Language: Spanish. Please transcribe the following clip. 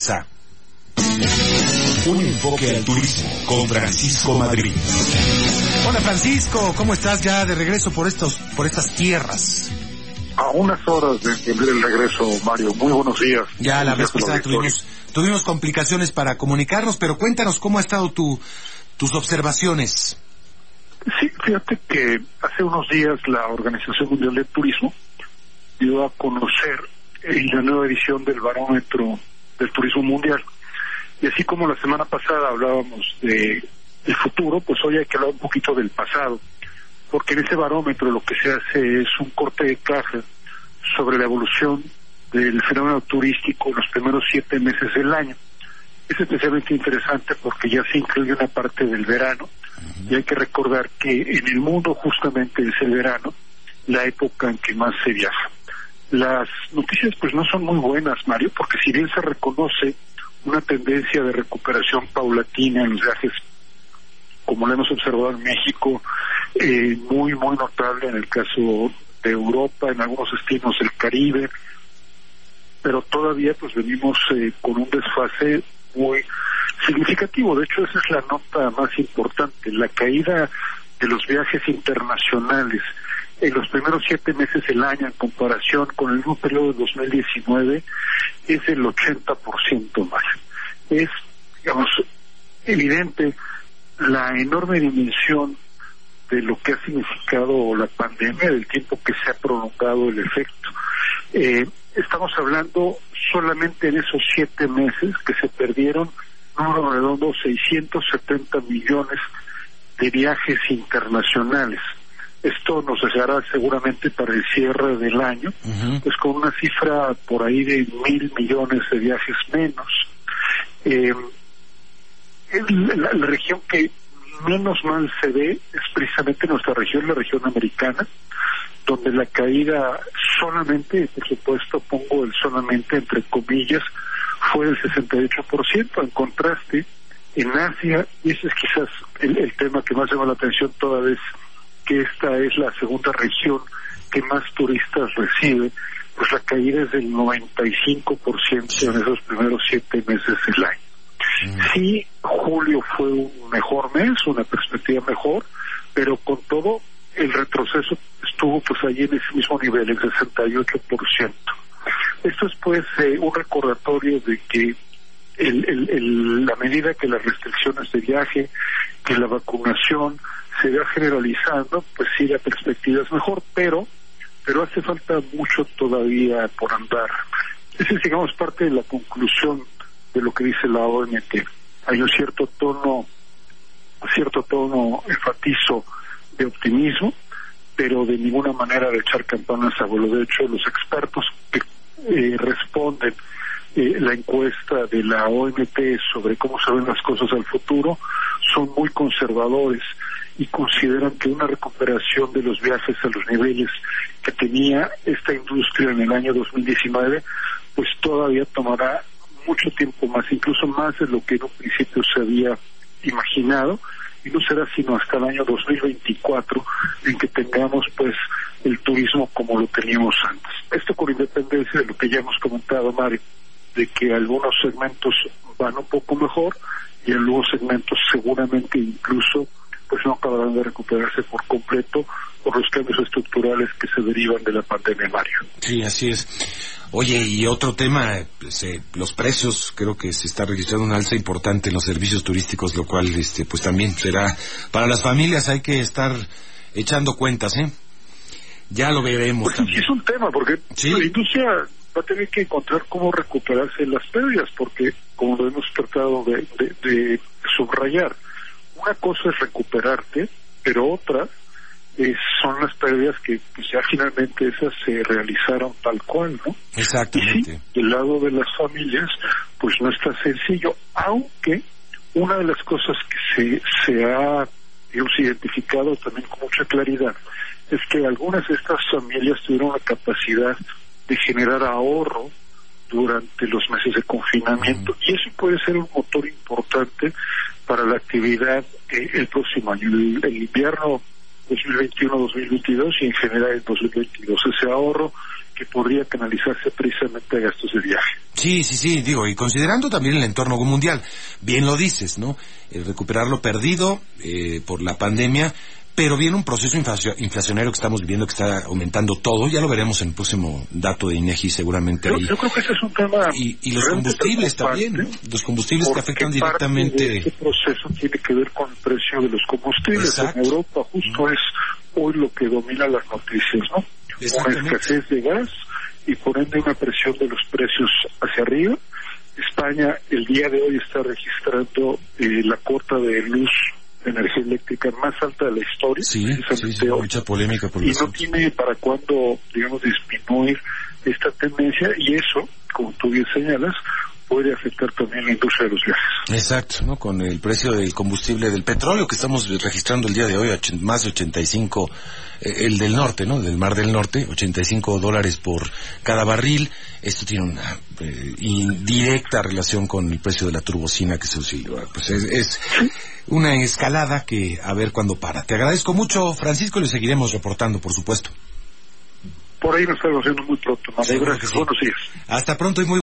Un enfoque al turismo con Francisco Madrid. Hola Francisco, ¿cómo estás ya de regreso por estas tierras? A unas horas del regreso, Mario. Muy buenos días. Ya la vez pasada tuvimos complicaciones para comunicarnos, pero cuéntanos cómo ha estado tus observaciones. Sí, fíjate que hace unos días la Organización Mundial del Turismo dio a conocer la nueva edición del Barómetro del Turismo Mundial. Y así como la semana pasada hablábamos del futuro, pues hoy hay que hablar un poquito del pasado, porque en ese barómetro lo que se hace es un corte de caja sobre la evolución del fenómeno turístico en los primeros 7 meses del año. Es especialmente interesante porque ya se incluye una parte del verano, y hay que recordar que en el mundo justamente es el verano la época en que más se viaja. Las noticias pues no son muy buenas, Mario, porque si bien se reconoce una tendencia de recuperación paulatina en los viajes, como lo hemos observado en México, muy notable en el caso de Europa, en algunos destinos del Caribe, pero todavía pues venimos con un desfase muy significativo. De hecho, esa es la nota más importante. La caída de los viajes internacionales en los primeros 7 meses del año en comparación con el mismo periodo de 2019 es el 80% más. Es, digamos, evidente la enorme dimensión de lo que ha significado la pandemia, del tiempo que se ha prolongado el efecto. Estamos hablando solamente en esos 7 meses que se perdieron, número redondo, 670 millones de viajes internacionales. Esto nos dejará seguramente para el cierre del año, pues con una cifra por ahí de 1,000 millones de viajes menos. La región que menos mal se ve es precisamente nuestra región, la región americana, donde la caída solamente, por supuesto pongo el solamente entre comillas, fue del 68%. En contraste, en Asia, y ese es quizás el tema que más llama la atención toda vez que esta es la segunda región que más turistas recibe, pues la caída es del 95% en esos primeros 7 meses del año. Sí, julio fue un mejor mes, una perspectiva mejor, pero con todo el retroceso estuvo pues ahí en ese mismo nivel, el 68%. Esto es pues un recordatorio de que la medida que las restricciones de viaje, que la vacunación se va generalizando, pues sí, la perspectiva es mejor, pero hace falta mucho todavía por andar. Esa es, digamos, parte de la conclusión de lo que dice la OMT. Hay un cierto tono enfatizo de optimismo, pero de ninguna manera de echar campanas a vuelo. De hecho, los expertos que responden la encuesta de la OMT sobre cómo se ven las cosas al futuro son muy conservadores y consideran que una recuperación de los viajes a los niveles que tenía esta industria en el año 2019 pues todavía tomará mucho tiempo más, incluso más de lo que en un principio se había imaginado, y no será sino hasta el año 2024 en que tengamos pues el turismo como lo teníamos antes. Esto con independencia de lo que ya hemos comentado, Mario, de que algunos segmentos van un poco mejor y algunos segmentos seguramente incluso pues no acabarán de recuperarse por completo por los cambios estructurales que se derivan de la pandemia, Mario. Sí, así es. Oye, y otro tema, pues, los precios, creo que se está registrando un alza importante en los servicios turísticos, lo cual pues también será, para las familias hay que estar echando cuentas, ya lo veremos. Pues también. Sí, es un tema, porque ¿sí? La industria va a tener que encontrar cómo recuperarse las pérdidas, porque como lo hemos tratado de subrayar, una cosa es recuperarte, pero otra son las pérdidas que pues ya finalmente esas se realizaron tal cual, ¿no? Exactamente. Y sí, del lado de las familias pues no está sencillo, aunque una de las cosas que se ha identificado también con mucha claridad es que algunas de estas familias tuvieron la capacidad de generar ahorro durante los meses de confinamiento, y eso puede ser un motor importante para la actividad el próximo año, el invierno 2021-2022 y en general el 2022. Ese ahorro que podría canalizarse precisamente a gastos de viaje. Sí, digo, y considerando también el entorno mundial, bien lo dices, ¿no? Recuperar lo perdido por la pandemia, pero viene un proceso inflacionario que estamos viviendo que está aumentando todo, ya lo veremos en el próximo dato de INEGI seguramente. Yo creo que ese es un tema... Y los combustibles también, ¿no? Los combustibles que afectan directamente... Este proceso tiene que ver con el precio de los combustibles. Exacto. En Europa justo es hoy lo que domina las noticias, ¿no? Una escasez de gas y por ende una presión de los precios hacia arriba. España el día de hoy está registrando la cota de luz de energía eléctrica más alta de la historia. Sí, mucha polémica por y eso. no tiene para cuándo, digamos, disminuir esta tendencia, y eso, como tú bien señalas, puede afectar también la industria de los viajes. Exacto, ¿no? Con el precio del combustible del petróleo que estamos registrando el día de hoy, más de 85, el del norte, ¿no? Del Mar del Norte, $85 por cada barril. Esto tiene una indirecta relación con el precio de la turbocina que se utiliza. Pues es una escalada que a ver cuándo para. Te agradezco mucho, Francisco, y le seguiremos reportando, por supuesto. Por ahí nos estamos viendo muy pronto, Manuel. Gracias. Sí. Buenos días. Hasta pronto y muy